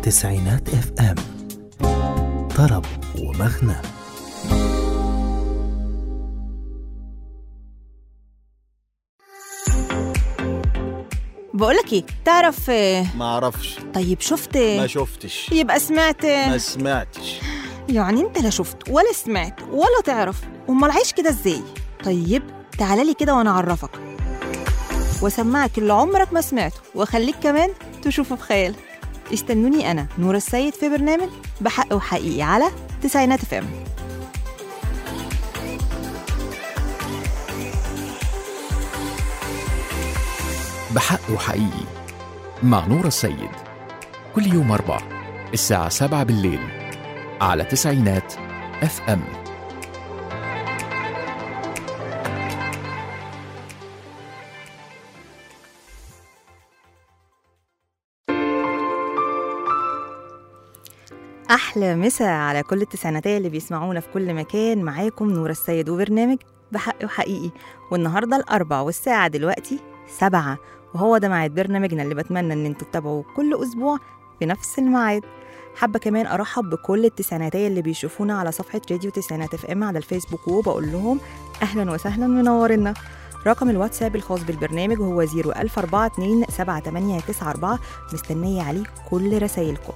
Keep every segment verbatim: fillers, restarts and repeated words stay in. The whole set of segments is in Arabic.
تسعينات اف ام، طرب ومغنى. بقولك ايه، تعرف؟ ما اعرفش. طيب شفت؟ ما شفتش. يبقى سمعت؟ ما سمعتش. يعني انت لا شفت ولا سمعت ولا تعرف، امال عايش كده ازاي؟ طيب تعالى كده وانا اعرفك واسمعك اللي عمرك ما سمعته، واخليك كمان تشوفه في خيالك. استنوني انا نور السيد في برنامج بحق وحقيقي على تسعينات اف ام. بحق وحقيقي مع نور السيد، كل يوم أربع الساعة سبعة بالليل على تسعينات اف ام. أحلى مسا على كل التسعيناتية اللي بيسمعونا في كل مكان. معاكم نور السيد وبرنامج بحق وحقيقي، والنهاردة الأربع والساعة دلوقتي سبعة، وهو ده ميعاد برنامجنا اللي بتمنى إن انتوا تتابعوه كل أسبوع في نفس الميعاد. حابة كمان أرحب بكل التسعيناتية اللي بيشوفونا على صفحة راديو تسعينات اف ام على الفيسبوك، وبقول لهم أهلا وسهلا منورنا. رقم الواتساب الخاص بالبرنامج هو صفر ألف أربعة اتنين سبعة تمانية تسعة أربعة، مستنية عليه كل رسايلكم.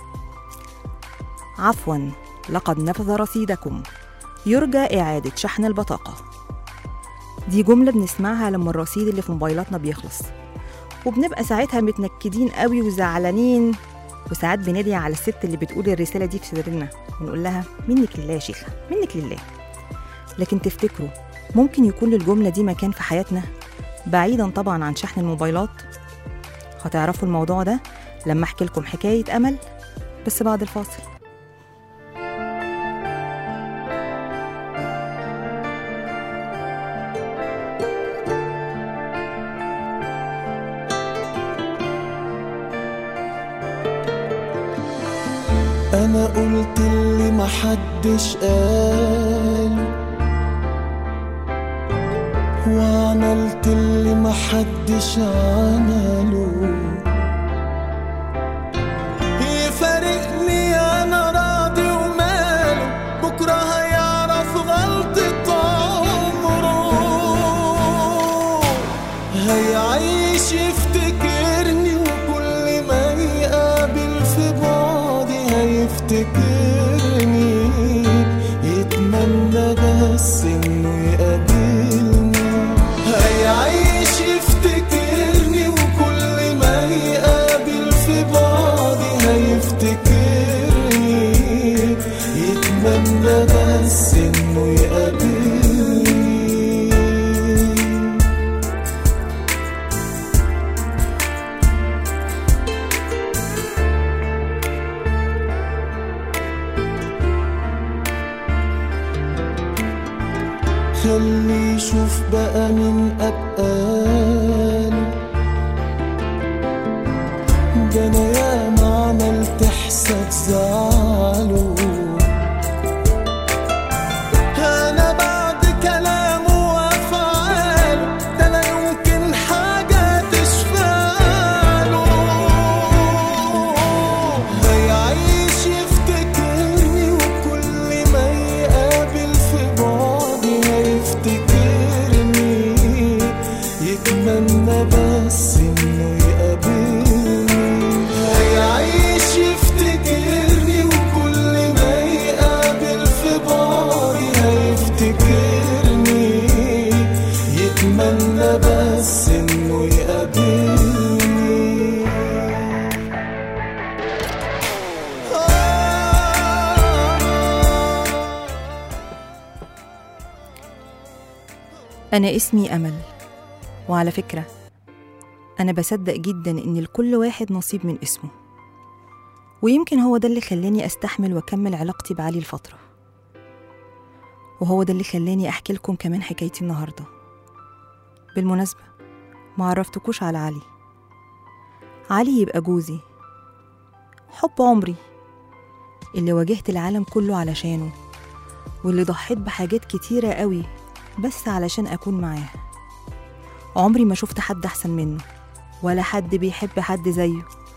عفواً، لقد نفذ رصيدكم، يرجى إعادة شحن البطاقة. دي جملة بنسمعها لما الرصيد اللي في موبايلاتنا بيخلص، وبنبقى ساعتها متنكدين قوي وزعلانين، وساعات بندعي على الست اللي بتقول الرسالة دي في سرنا ونقول لها منك لله يا شيخة، منك لله. لكن تفتكروا ممكن يكون للجملة دي مكان في حياتنا بعيداً طبعاً عن شحن الموبايلات؟ هتعرفوا الموضوع ده لما أحكي لكم حكاية أمل، بس بعد الفاصل. أنا قلت اللي محدش قال، وعملت اللي محدش عمله. يفارقني أنا راضي وماله، بكرة هيعرف غلطة عمره. هيعيش يفتكرني، وكل ما يقابل في بعضي هيفتكرني، يتمنى بس انه يقابلني. هيعيش يفتكرني، وكل ما يقابل في بعضي هيفتكرني، يتمنى بس انه يقابلني. خلي يشوف بقى من أبقال، ده أنا ياما عملت حساب زعله. أنا بعد كلامه وأفعاله، ده لا يمكن حاجة تشفاله. هيعيش يفتكرني، وكل ما يقابل في بعضي هيفتكرني، يتمنى بس انه يقابلني. هيعيش يفتكرني، وكل ما يقابل في بعضي هيفتكرني، يتمنى بس انه يقابلني. أنا اسمي أمل، وعلى فكرة أنا بصدق جداً إن لكل واحد نصيب من اسمه، ويمكن هو ده اللي خلاني أستحمل وأكمل علاقتي بعلي الفترة، وهو ده اللي خلاني أحكي لكم كمان حكايتي النهاردة. بالمناسبة ما عرفتكوش على علي. علي يبقى جوزي، حب عمري، اللي واجهت العالم كله علشانه، واللي ضحيت بحاجات كتيرة قوي بس علشان أكون معاه. عمري ما شفت حد أحسن منه، ولا حد بيحب حد زيه،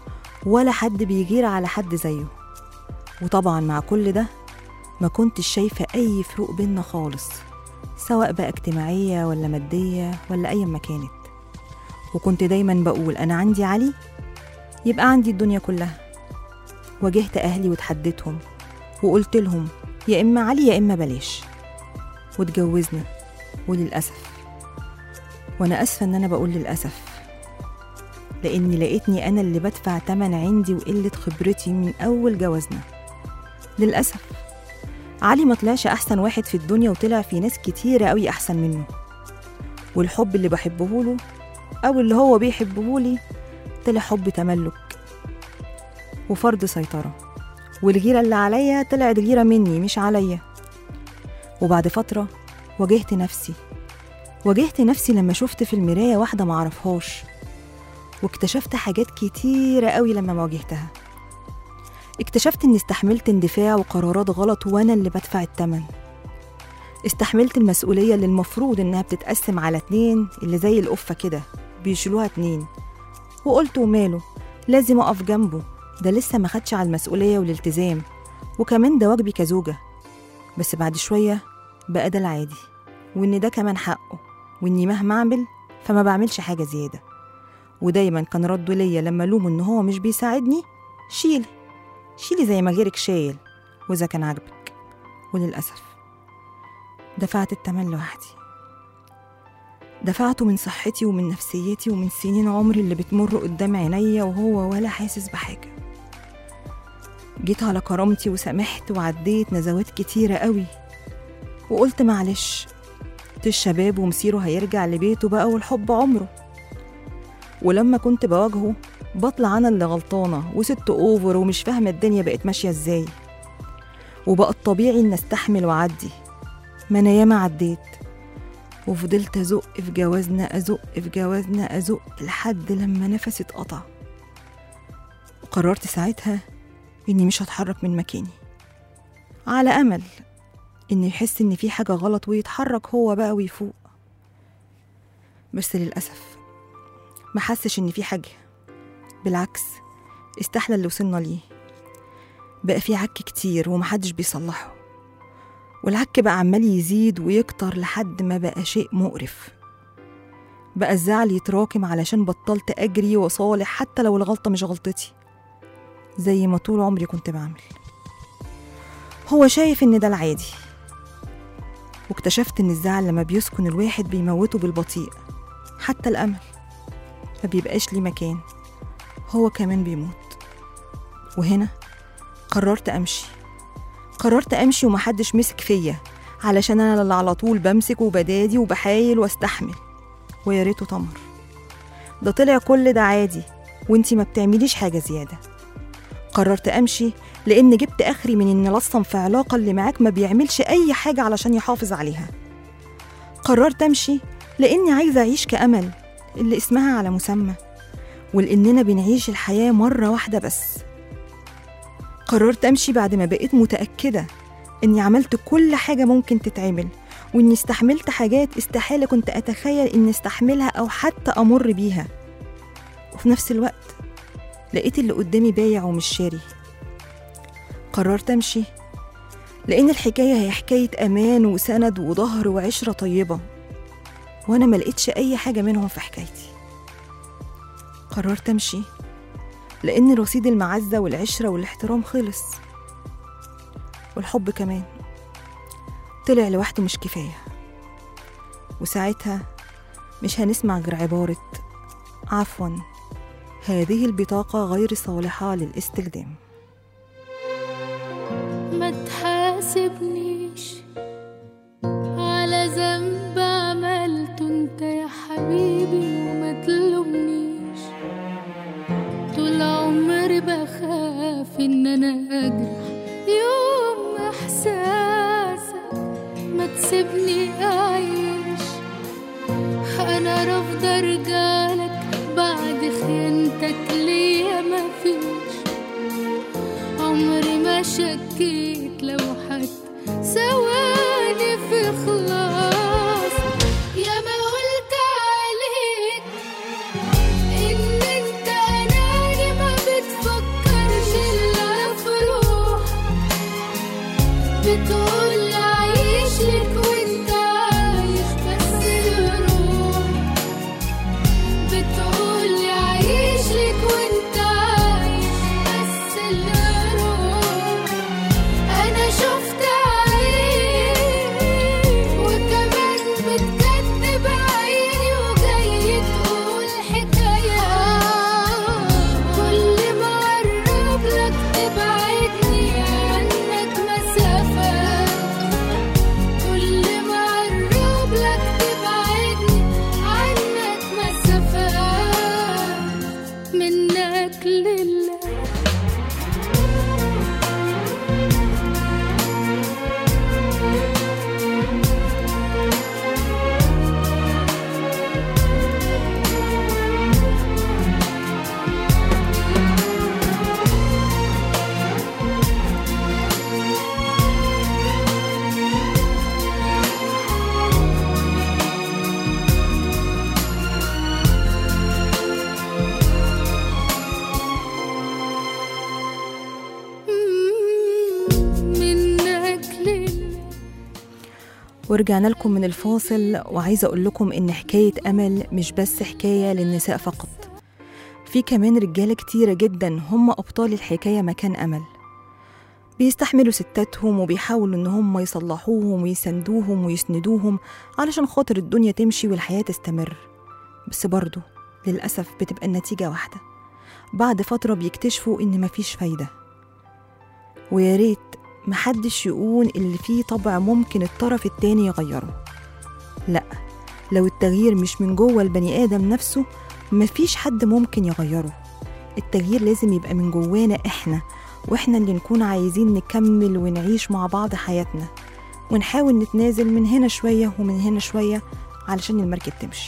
ولا حد بيغير على حد زيه. وطبعا مع كل ده ما كنتش شايفة أي فروق بينا خالص، سواء بقى اجتماعية ولا مادية ولا أي ما كانت. وكنت دايما بقول أنا عندي علي يبقى عندي الدنيا كلها. واجهت أهلي وتحديتهم وقلت لهم يا إما علي يا إما بلاش، واتجوزنا. وللأسف، وأنا أسفة إن أنا بقول للأسف، لأني لقيتني أنا اللي بدفع تمن عندي وقلة خبرتي من أول جوازنا. للأسف علي ما طلعش أحسن واحد في الدنيا، وطلع في ناس كتيرة قوي أحسن منه. والحب اللي بحبه له أو اللي هو بيحبه لي طلع حب تملك وفرض سيطرة، والغيرة اللي عليا طلعت غيرة مني مش عليا. وبعد فترة واجهت نفسي واجهت نفسي لما شفت في المراية واحدة معرفهاش، واكتشفت حاجات كتيرة قوي لما واجهتها. اكتشفت اني استحملت اندفاع وقرارات غلط وانا اللي بدفع التمن. استحملت المسؤولية اللي المفروض انها بتتقسم على اتنين، اللي زي القفة كده بيشيلوها اتنين، وقلت وماله، لازم اقف جنبه، ده لسه ما خدش على المسؤولية والالتزام، وكمان ده واجبي كزوجة. بس بعد شوية بقى ده العادي، وان ده كمان حقه، واني مهما اعمل فما بعملش حاجة زيادة. ودايما كان رده ليا لما لومه ان هو مش بيساعدني، شيلي شيلي زي ما غيرك شايل واذا كان عاجبك. وللأسف دفعت التمن لوحدي، دفعته من صحتي ومن نفسيتي ومن سنين عمري اللي بتمر قدام عينيا وهو ولا حاسس بحاجة. جيت على كرامتي وسامحت وعديت نزوات كتيرة قوي، وقلت معلش، الشباب ومصيره هيرجع لبيته بقى والحب عمره. ولما كنت بواجهه بطلع أنا اللي غلطانة وست أوفر ومش فاهمة الدنيا بقت ماشية إزاي. وبقى الطبيعي إن استحمل وعدي، ما أنا ياما عديت وفضلت أزق في جوازنا أزق في جوازنا أزق لحد لما نفسي اتقطع. وقررت ساعتها إني مش هتحرك من مكاني، على أمل إنه يحس إن في حاجة غلط ويتحرك هو بقى ويفوق. بس للأسف ما حسش إن في حاجة، بالعكس استحلى اللي وصلنا ليه. بقى في عك كتير ومحدش بيصلحه، والعك بقى عمال يزيد ويكتر لحد ما بقى شيء مقرف. بقى الزعل يتراكم علشان بطلت أجري وصالح حتى لو الغلطة مش غلطتي، زي ما طول عمري كنت بعمل. هو شايف إن ده العادي، واكتشفت إن الزعل لما بيسكن الواحد بيموته بالبطيء، حتى الأمل ما بيبقاش ليه مكان، هو كمان بيموت. وهنا قررت أمشي قررت أمشي ومحدش مسك فيا، علشان أنا اللي على طول بمسك وبدادي وبحايل واستحمل. ويا ريته تمر، ده طلع كل ده عادي وانتي ما بتعمليش حاجة زيادة. قررت أمشي لأن جبت آخري من إن لصم في علاقة اللي معاك ما بيعملش أي حاجة علشان يحافظ عليها. قررت أمشي لأني عايزة أعيش كأمل اللي اسمها على مسمى، ولأننا بنعيش الحياة مرة واحدة بس. قررت أمشي بعد ما بقيت متأكدة إني عملت كل حاجة ممكن تتعمل، وإني استحملت حاجات استحالة كنت أتخيل إني استحملها أو حتى أمر بيها. وفي نفس الوقت لقيت اللي قدامي بايع ومش شاري. قررت أمشي لأن الحكاية هي حكاية أمان وسند وظهر وعشرة طيبة، وأنا ما لقيتش أي حاجة منهم في حكايتي. قررت أمشي لأن رصيد المعزة والعشرة والاحترام خلص، والحب كمان طلع لوحده مش كفاية. وساعتها مش هنسمع غير عبارة عفواً، هذه البطاقة غير صالحة للاستخدام. ما تحاسبنيش على ذنب عملته انت يا حبيبي، وما تلومنيش. طول عمري بخاف ان انا اجرح يوم احساسك، ما تسيبني اعيش. انا رافضة ارجعلك بعد خيانتك ليا، ما فيش عمري ما شكيت لو حتى ثواني في خلاص. يا ما قلت عليك ان انت اناني، ما بتفكر منك لله. ورجعنا لكم من الفاصل، وعايزة أقول لكم إن حكاية أمل مش بس حكاية للنساء فقط، في كمان رجالة كتيرة جدا هم أبطال الحكاية مكان أمل، بيستحملوا ستاتهم وبيحاولوا إن هم يصلحوهم ويسندوهم ويسندوهم علشان خاطر الدنيا تمشي والحياة تستمر. بس برضو للأسف بتبقى النتيجة واحدة، بعد فترة بيكتشفوا إن مفيش فايدة. ويا ريت محدش يقول اللي فيه طبع ممكن الطرف التاني يغيره، لأ، لو التغيير مش من جوه البني آدم نفسه مفيش حد ممكن يغيره. التغيير لازم يبقى من جوانا إحنا، وإحنا اللي نكون عايزين نكمل ونعيش مع بعض حياتنا، ونحاول نتنازل من هنا شوية ومن هنا شوية علشان المركب تمشي.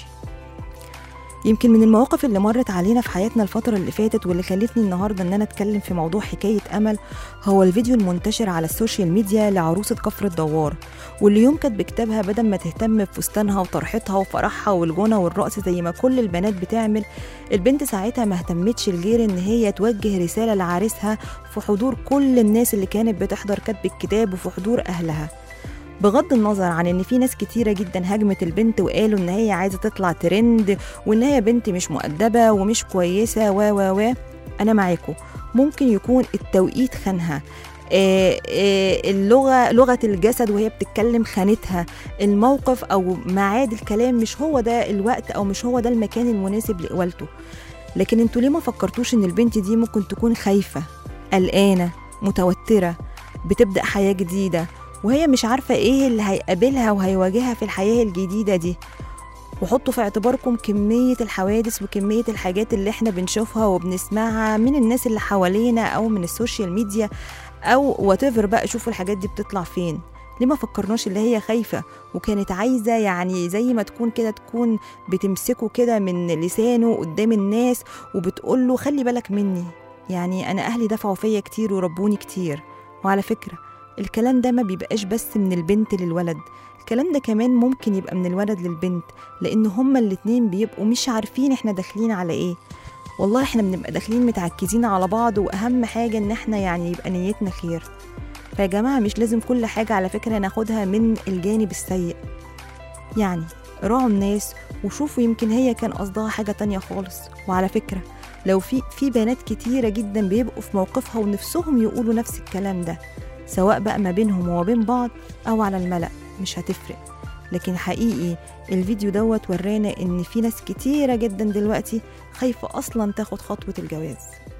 يمكن من المواقف اللي مرت علينا في حياتنا الفترة اللي فاتت واللي خلتني النهاردة ان انا اتكلم في موضوع حكاية امل هو الفيديو المنتشر على السوشيال ميديا لعروسة كفر الدوار، واللي يوم كانت بكتابها بدل ما تهتم بفستانها وطرحتها وفرحها والغنى والرقص زي ما كل البنات بتعمل، البنت ساعتها ما اهتمتش الغير ان هي توجه رسالة لعريسها في حضور كل الناس اللي كانت بتحضر كتب الكتاب وفي حضور اهلها. بغض النظر عن ان في ناس كتيرة جدا هاجمت البنت وقالوا ان هي عايزة تطلع ترند وان هي بنت مش مؤدبة ومش كويسة و و و انا معاكم، ممكن يكون التوقيت خانها، آه آه اللغة لغة الجسد وهي بتتكلم خانتها، الموقف او معاد الكلام مش هو ده الوقت او مش هو ده المكان المناسب لقوالته. لكن انتوا ليه ما فكرتوش ان البنت دي ممكن تكون خايفة، قلقانة، متوترة، بتبدأ حياة جديدة وهي مش عارفة ايه اللي هيقابلها وهيواجهها في الحياة الجديدة دي. وحطوا في اعتباركم كمية الحوادث وكمية الحاجات اللي احنا بنشوفها وبنسمعها من الناس اللي حوالينا او من السوشيال ميديا او واتيفر بقى. شوفوا الحاجات دي بتطلع فين. ليه ما فكرناش اللي هي خايفة وكانت عايزة يعني زي ما تكون كده تكون بتمسكه كده من لسانه قدام الناس وبتقوله خلي بالك مني، يعني انا اهلي دفعوا فيا كتير وربوني كتير. وعلى فكرة الكلام ده ما بيبقاش بس من البنت للولد، الكلام ده كمان ممكن يبقى من الولد للبنت، لأن هما الاتنين بيبقوا مش عارفين احنا داخلين على ايه. والله احنا بنبقى داخلين متعكزين على بعض، وأهم حاجة ان احنا يعني يبقى نيتنا خير. فيا جماعة مش لازم كل حاجة على فكرة ناخدها من الجانب السيء، يعني راعوا الناس وشوفوا يمكن هي كان قصدها حاجة تانية خالص. وعلى فكرة لو في في بنات كتيرة جدا بيبقوا في موقفها ونفسهم يقولوا نفس الكلام ده، سواء بقى ما بينهم وبين بعض أو على الملأ، مش هتفرق. لكن حقيقي الفيديو دوت ورانا إن في ناس كتيرة جدا دلوقتي خايفة أصلا تاخد خطوة الجواز.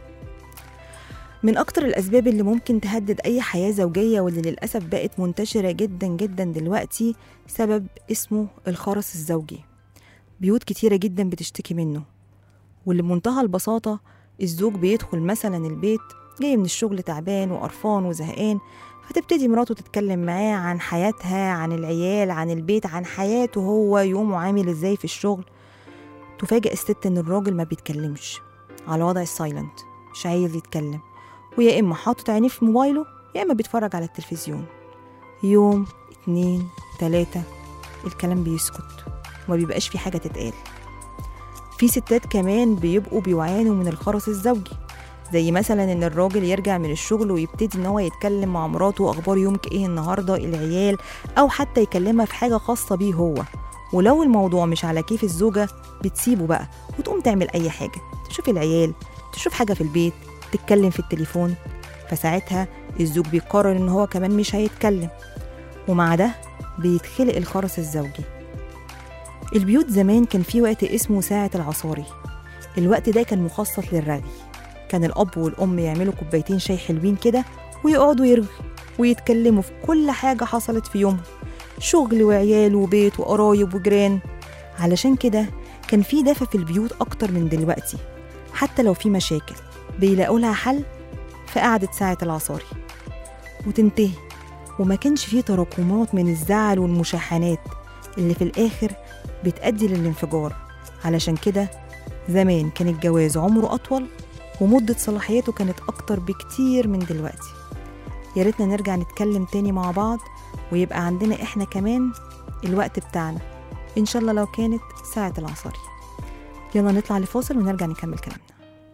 من أكتر الأسباب اللي ممكن تهدد أي حياة زوجية واللي للأسف بقت منتشرة جدا جدا دلوقتي سبب اسمه الخرس الزوجي. بيوت كتيرة جدا بتشتكي منه، واللي بمنتهى البساطة الزوج بيدخل مثلا البيت جاي من الشغل تعبان وقرفان وزهقان، فتبتدي مراته تتكلم معاه عن حياتها، عن العيال، عن البيت، عن حياته هو يومه عامل ازاي في الشغل. تفاجئ الست ان الراجل ما بيتكلمش، على وضع السايلنت، مش عايز يتكلم، ويا اما حاطط عينيه في موبايله يا اما بيتفرج على التلفزيون. يوم اتنين تلاتة الكلام بيسكت وما بيبقاش في حاجة تتقال. في ستات كمان بيبقوا بيعانوا من الخرس الزوجي، زي مثلا ان الراجل يرجع من الشغل ويبتدي ان هو يتكلم مع مراته اخبار يومك ايه النهارده، العيال، او حتى يكلمها في حاجه خاصه بيه هو. ولو الموضوع مش على كيف الزوجه بتسيبه بقى وتقوم تعمل اي حاجه، تشوف العيال، تشوف حاجه في البيت، تتكلم في التليفون. فساعتها الزوج بيقرر ان هو كمان مش هيتكلم، ومع ده بيتخلق الخرس الزوجي. البيوت زمان كان في وقت اسمه ساعه العصاري، الوقت ده كان مخصص للرغي. كان الأب والأم يعملوا كوبايتين شاي حلوين كده ويقعدوا يرغوا ويتكلموا في كل حاجة حصلت في يومهم، شغل وعيال وبيت وقرايب وجيران. علشان كده كان في دفى في البيوت أكتر من دلوقتي، حتى لو في مشاكل بيلاقوا لها حل في قعدة ساعة العصاري وتنتهي، وما كانش فيه تراكمات من الزعل والمشاحنات اللي في الآخر بتأدي للانفجار. علشان كده زمان كان الجواز عمره أطول ومدة صلاحيته كانت أكتر بكتير من دلوقتي. يا ريتنا نرجع نتكلم تاني مع بعض ويبقى عندنا إحنا كمان الوقت بتاعنا، إن شاء الله لو كانت ساعة العصاري. يلا نطلع لفاصل ونرجع نكمل كلامنا.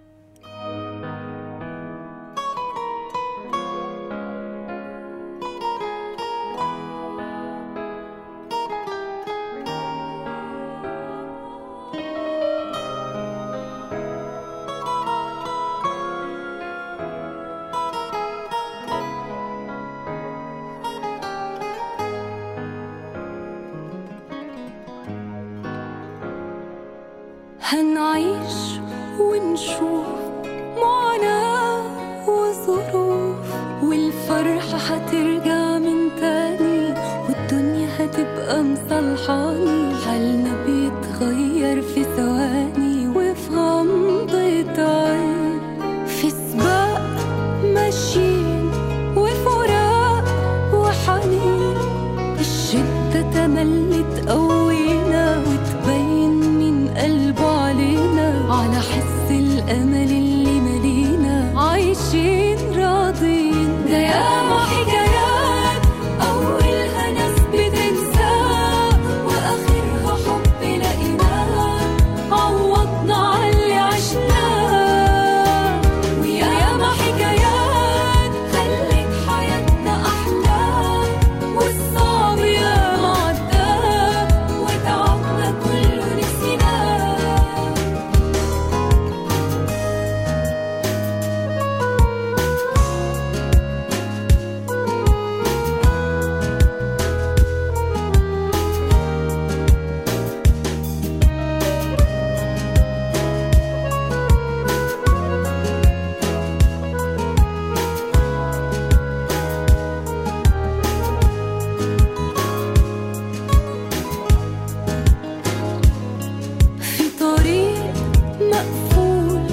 هنعيش ونشوف معاناة وظروف، والفرحة هترجع من تاني، والدنيا هتبقى مصالحاني. حالنا بيتغير في ثواني وفي غمضة عين، في سباق ماشيين وفراق وحنين. الشدة تملي تقوينا وتبين من قلبه علينا، على حس الأمل اللي ملينا عايشين راضين. ده ياما حكايات أولها ناس بتنساه، وآخرها حب لقيناه عوضنا عاللي عشناه. وياما حكايات خلت حياتنا أحلى، والصعب ياما عداه وتعبنا كله نسيناه. في طريق مقفول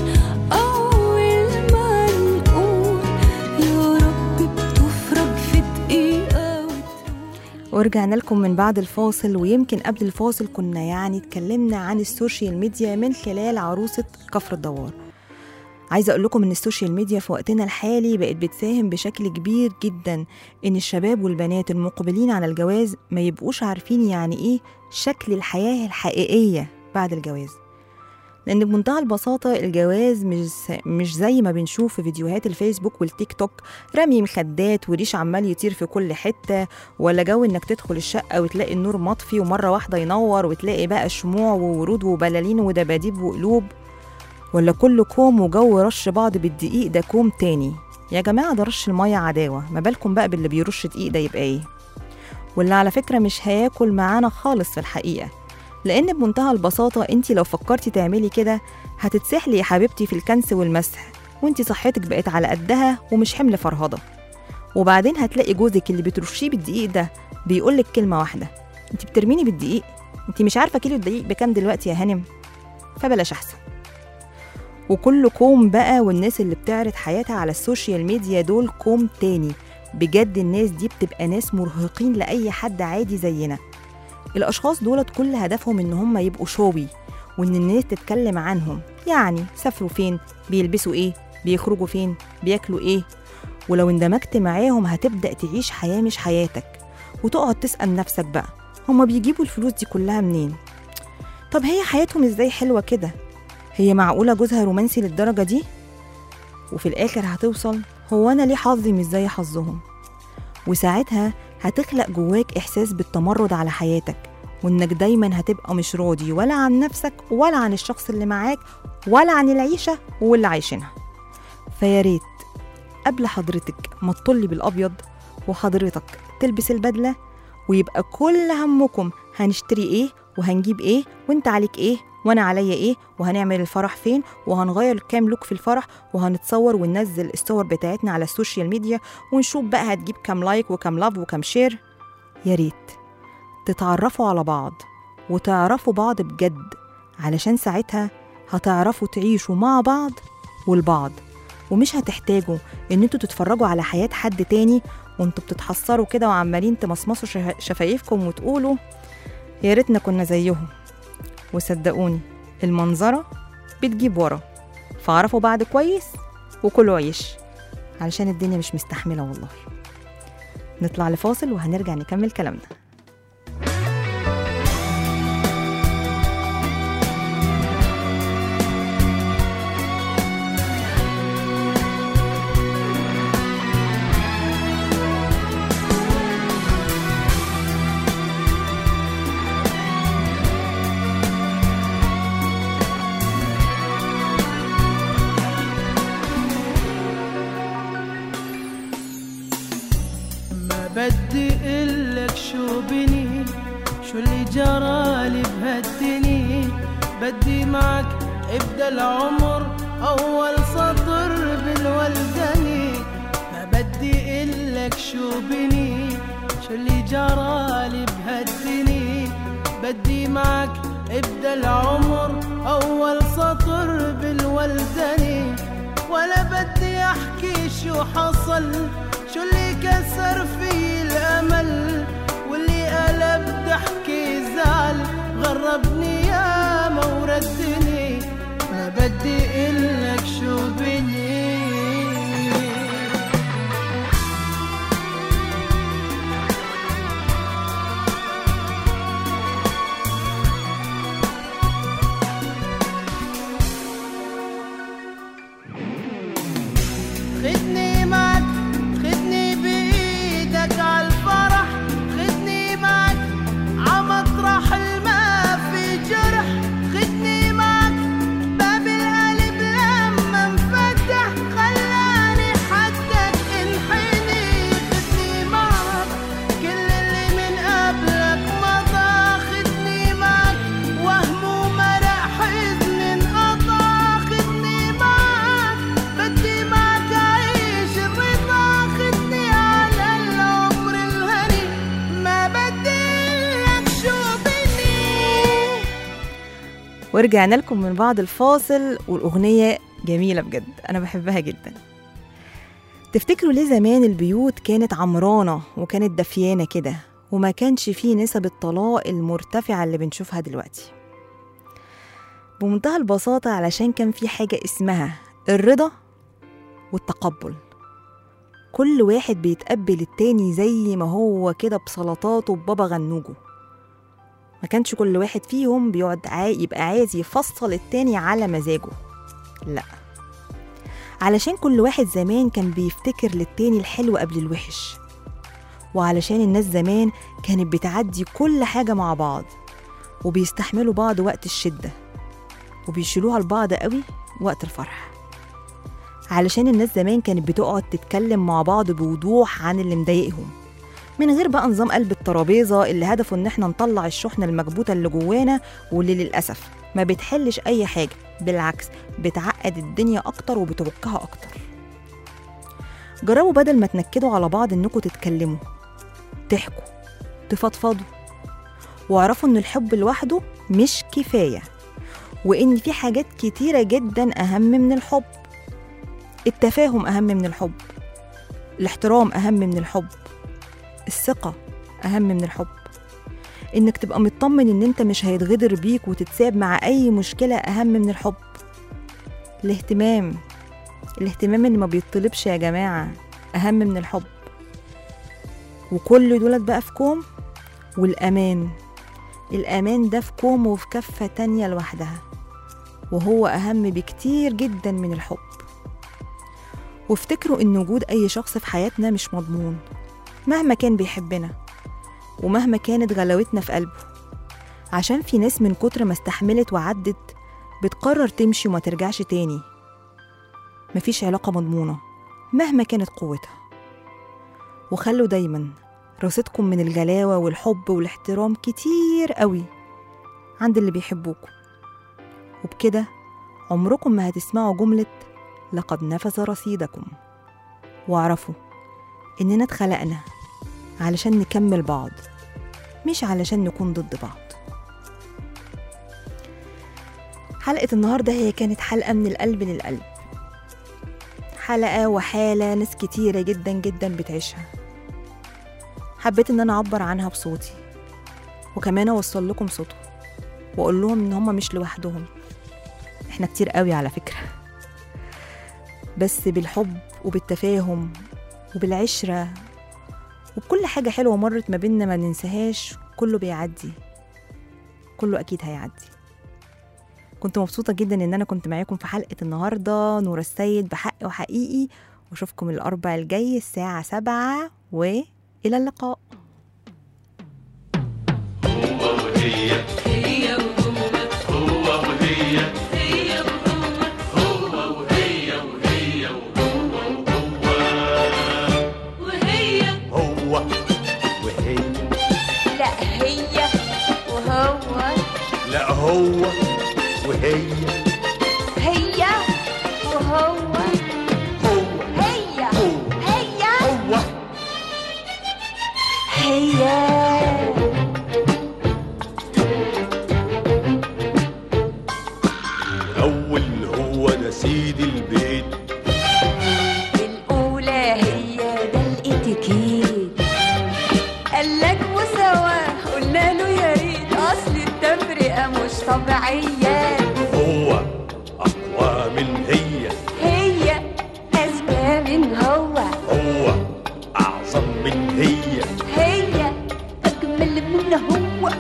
أول ما نقول يا رب بتفرج في دقيقة وتروح. ورجعنا لكم من بعد الفاصل، ويمكن قبل الفاصل كنا يعني اتكلمنا عن السوشيال ميديا من خلال عروسة كفر الدوار. عايزة أقول لكم إن السوشيال ميديا في وقتنا الحالي بقت بتساهم بشكل كبير جدا إن الشباب والبنات المقبلين على الجواز ما يبقوش عارفين يعني إيه شكل الحياة الحقيقية بعد الجواز. لأن بمنتهى البساطة الجواز مش مش زي ما بنشوف في فيديوهات الفيسبوك والتيك توك، رمي مخدات وريش عمال يطير في كل حتة، ولا جو إنك تدخل الشقة وتلاقي النور مطفي ومرة واحدة ينور وتلاقي بقى شموع وورود وبلالين ودباديب وقلوب، ولا كل كوم وجو رش بعض بالدقيق ده كوم تاني. يا جماعة ده رش المية عداوة، ما بالكم بقى باللي بيرش دقيق ده يبقى ايه؟ واللي على فكرة مش هياكل معانا خالص في الحقيقة، لأن بمنتهى البساطة انتي لو فكرتي تعملي كده هتتسحلي يا حبيبتي في الكنس والمسح، وانتي صحتك بقت على قدها ومش حمل فرهضة. وبعدين هتلاقي جوزك اللي بترشيه بالدقيق ده بيقولك كلمة واحدة: انتي بترميني بالدقيق؟ انتي مش عارفة كيلو الدقيق بكام دلوقتي يا هانم؟ فبلاش أحسن. وكل كوم بقى، والناس اللي بتعرض حياتها على السوشيال ميديا دول كوم تاني. بجد الناس دي بتبقى ناس مرهقين لأي حد عادي زينا. الأشخاص دولت كل هدفهم إن هم يبقوا شوبي، وإن الناس تتكلم عنهم، يعني سافروا فين، بيلبسوا إيه، بيخرجوا فين، بياكلوا إيه. ولو اندمجت معاهم هتبدأ تعيش حياة مش حياتك، وتقعد تسأل نفسك بقى هم بيجيبوا الفلوس دي كلها منين؟ طب هي حياتهم إزاي حلوة كده؟ هي معقولة جوزها رومانسي للدرجة دي؟ وفي الآخر هتوصل هو أنا ليه حظي مش زي حظهم؟ وساعتها هتخلق جواك إحساس بالتمرد على حياتك، وإنك دايما هتبقى مش راضي ولا عن نفسك ولا عن الشخص اللي معاك ولا عن العيشة واللي عايشينها. فياريت قبل حضرتك ما تطلي بالأبيض وحضرتك تلبس البدلة، ويبقى كل همكم هنشتري إيه وهنجيب إيه وإنت عليك إيه وانا عليا ايه، وهنعمل الفرح فين، وهنغير كام لوك في الفرح، وهنتصور وننزل الصور بتاعتنا على السوشيال ميديا، ونشوف بقى هتجيب كام لايك وكام لاف وكام شير. يا ريت تتعرفوا على بعض وتعرفوا بعض بجد، علشان ساعتها هتعرفوا تعيشوا مع بعض والبعض، ومش هتحتاجوا ان انتوا تتفرجوا على حياة حد تاني وانتوا بتتحسروا كده وعمالين تمصمصوا شه- شفايفكم وتقولوا يا ريتنا كنا زيهم. وصدقوني المنظرة بتجيب ورا، فاعرفوا بعد كويس وكلوا عيش علشان الدنيا مش مستحملة والله. نطلع لفاصل وهنرجع نكمل كلامنا. بدي قلك شو بني، شو اللي جرالي بهالدني. بدي معك ابدا العمر اول سطر بالولدني. ما بدي قلك شو بني، شو اللي جرالي بهالدني. بدي معك ابدا العمر اول سطر بالولدني. ولا بدي احكي شو حصل، شو اللي كسر في الأمل واللي قلب ضحكي زعل. غربني يا ما وردني، ما بدي قلك شو بني. خدني معك، خدني بإيدك عالفرح. خدني معك عمطرح الما في جرح. خدني معك باب القلب لما انفتح، خلاني حدك انحني. خدني معك كل اللي من قبلك مضى. خدني معك وهم ومرق حزن انقطع. خدني معك بدي معك عيش الرضا. خدني على العمر الهني، ما بدي لك شو بني. ورجعنا لكم من بعد الفاصل، والأغنية جميلة بجد، أنا بحبها جدا. تفتكروا ليه زمان البيوت كانت عمرانة وكانت دفيانة كده وما كانش فيه نسب الطلاق المرتفعة اللي بنشوفها دلوقتي؟ بمنتهى البساطة علشان كان في حاجة اسمها الرضا والتقبل. كل واحد بيتقبل التاني زي ما هو كده بسلطاته ببابا غنوجه. ما كانش كل واحد فيهم بيقعد عاي يبقى عايز يفصل التاني على مزاجه، لا، علشان كل واحد زمان كان بيفتكر للتاني الحلو قبل الوحش، وعلشان الناس زمان كانت بتعدي كل حاجة مع بعض وبيستحملوا بعض وقت الشدة وبيشيلوها لبعض قوي وقت الفرح. علشان الناس زمان كانت بتقعد تتكلم مع بعض بوضوح عن اللي مضايقهم، من غير بقى نظام قلب الترابيزة اللي هدفه ان احنا نطلع الشحنة المكبوتة اللي جوانا واللي للأسف ما بتحلش أي حاجة، بالعكس بتعقد الدنيا أكتر وبتعكها أكتر. جربوا بدل ما تنكدوا على بعض انكم تتكلموا، تحكوا، تفضفضوا، واعرفوا ان الحب لوحده مش كفاية، وان في حاجات كتيرة جدا أهم من الحب. التفاهم أهم من الحب، الاحترام أهم من الحب، الثقة أهم من الحب، إنك تبقى مطمن إن أنت مش هيتغدر بيك وتتساب مع أي مشكلة أهم من الحب. الاهتمام الاهتمام اللي ما بيطلبش يا جماعة أهم من الحب. وكل دولت بقى في كوم. والأمان الأمان ده في كوم وفي كفة تانية لوحدها، وهو أهم بكتير جدا من الحب. وافتكروا إن وجود أي شخص في حياتنا مش مضمون مهما كان بيحبنا ومهما كانت غلاوتنا في قلبه، عشان في ناس من كتر ما استحملت وعدت بتقرر تمشي وما ترجعش تاني. مفيش علاقة مضمونة مهما كانت قوتها. وخلوا دايما رصيدكم من الجلاوة والحب والاحترام كتير قوي عند اللي بيحبوكم، وبكده عمركم ما هتسمعوا جملة لقد نفذ رصيدكم. واعرفوا إننا اتخلقنا علشان نكمل بعض، مش علشان نكون ضد بعض. حلقة النهاردة هي كانت حلقة من القلب للقلب، حلقة وحالة ناس كتيرة جدا جدا بتعيشها. حبيت إن أنا أعبر عنها بصوتي، وكمان أوصل لكم صوتهم وأقول لهم إن هم مش لوحدهم، إحنا كتير قوي على فكرة، بس بالحب وبالتفاهم وبالعشرة وبكل حاجة حلوة مرت ما بيننا ما ننساهاش. كله بيعدي، كله أكيد هيعدي. كنت مبسوطة جدا إن أنا كنت معاكم في حلقة النهاردة. نورة السيد بحق وحقيقي، وأشوفكم الأربع الجاي الساعة سبعة، وإلى اللقاء. هو وهي هي وهو هو وهي هي وهو هو وهي وهي وهو وهو وهي هو وهي لا هي وهو لا هو وهي هي وهو هو هي هو هي هو هي الأول هو ده سيد البيت، الأولى هي ده الاتيكيت، قالك مساواة قلنا له يا ريت، أصل التفرقة مش طبيعية، هو أقوى من هي، هي أذكى من هو، هو أعظم من هي، هي أجمل من هو.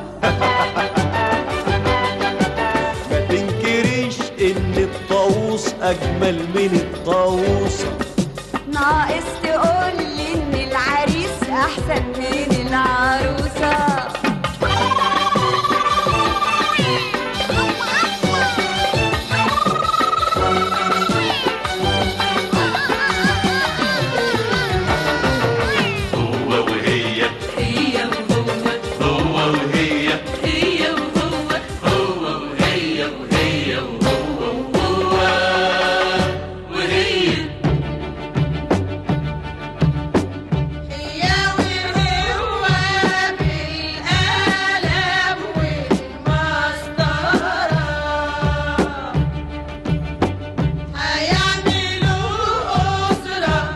ما تنكريش إن الطاووس أجمل من الطاووسة، ناقص تقولي إن العريس أحسن من العروسة. هو وهي هي وهو هو وهي هي وهو هو وهي وهي وهو وهو وهي هي وهو بالقلم والمسطرة هيعملوا أسرة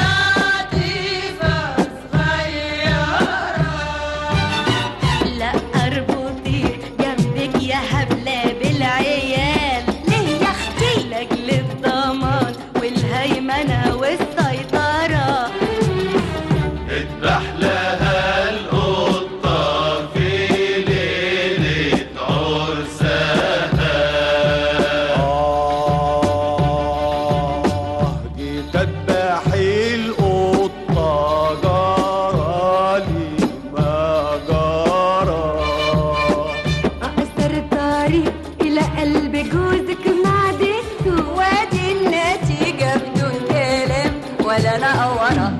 لطيفة صغيرة. لا اربطي جنبك يا هبلة بالعيال، ليه يا اختي؟ لاجل الضمان والهيمنة والسيطرة. اذبح لها القطة في ليلة عرسها. آه جيت أذبح القطة جرالي ما جرى، اقصر الطريق الى قلب جوزك معدته، وادي النتيجة بدون كلام ولا نقورة.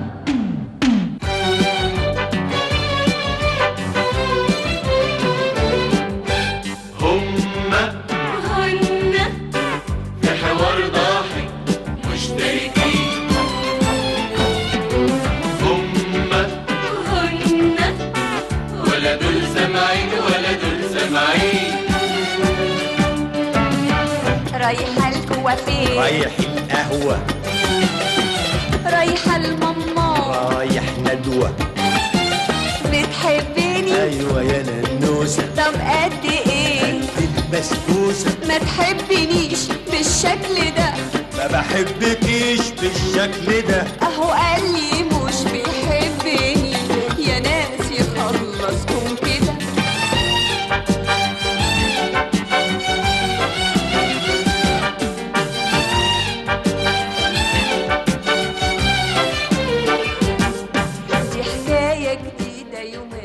هما هن في حوار ضاحك مشتركين، هما هن ولا دول سامعين ولا دول سامعين. رايحة الكوافير، رايح القهوة رايحة الماما، رايح ندوة، بتحبني؟ أيوة يا ننوسة، طب قد ايه؟ البسبوسة ما تحبنيش بالشكل ده، ما بحبكيش بالشكل ده، اهو قال لي مش بيحبني، يا ناس يخلصكم كده. دي حكاية جديدة يوم